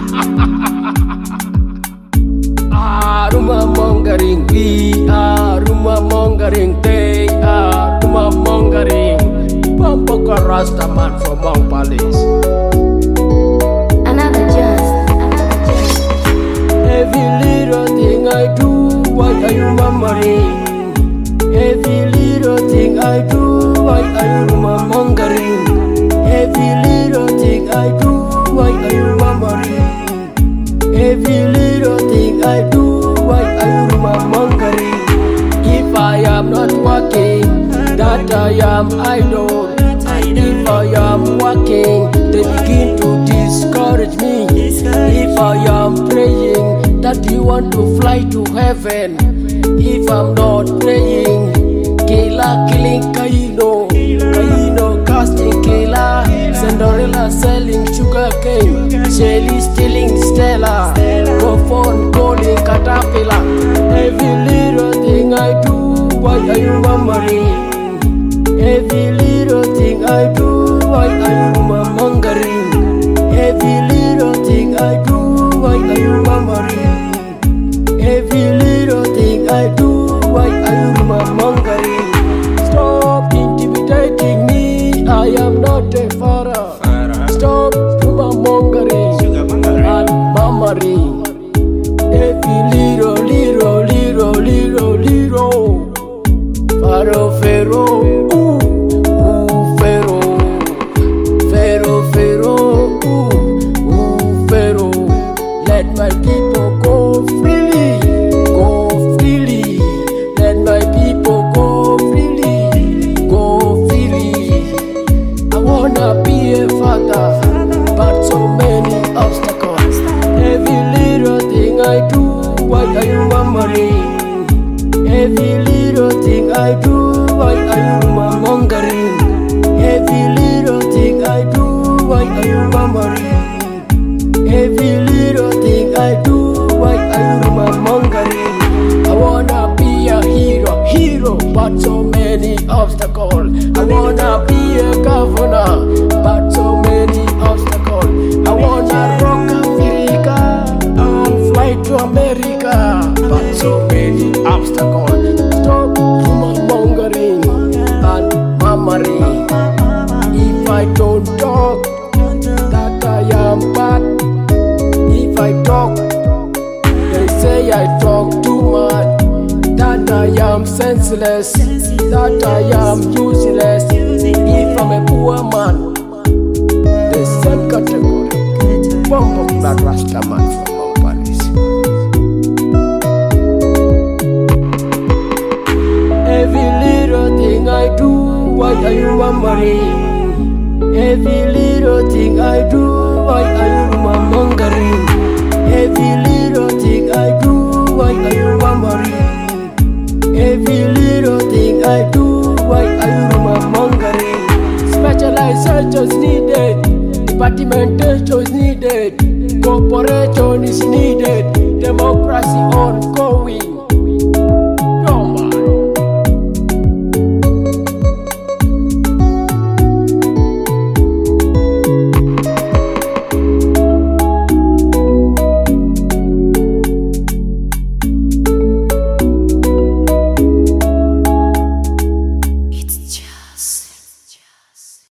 Rumor mongering, we are rumor mongering, they are rumor mongering. Bumboka Rastaman from Mount Palace. Another just. Every little thing I do, why are you murmuring? Every little thing I do, why are you murmuring? Every little thing I do, why are you murmuring? Every little thing I do, why are you murmuring? If I am not working, that I am idle. If I am working, they begin to discourage me. If I am praying, that you want to fly to heaven. If I'm not praying, Kela killing Kaino, Kaino casting Kela, Cinderella selling sugar cane, Shelly stealing Stella, go phone calling Caterpillar. Every little thing I do, why are you murmuring? Every little thing I do, why are you murmuring? Every little thing I do, why are you murmuring? Every little thing I do, why are you murmuring? Stop intimidating me, I am not a Pharaoh. Stop murmuring and murmuring. Every little Pharaoh, Pharaoh. Let my people go freely, go freely. Let my people go freely, go freely. I wanna be a father, but so many obstacles. Every little thing I do, why are you murmuring? Every little thing I do, why are you murmuring? Every little thing I do, why are you murmuring? Every little thing I do, why are you murmuring? I wanna be a hero, but so many obstacles. I wanna be a governor, but so many obstacles. I wanna rock Africa and fly to America, but so many obstacles. Stop murmuring and murmuring. If I don't talk, that I am bad. If I talk, they say I talk too much, that I am senseless, that I am useless. If I'm a poor man, the same category. Bumboka Rastaman from Mount Palace. Every little thing I do, why are you murmuring? Every little thing I do, why are you murmuring? Every little thing I do, why are you murmuring? Every little thing I do, why are you murmuring? Specialization is needed, departmentation is needed, cooperation is needed, democracy ongoing.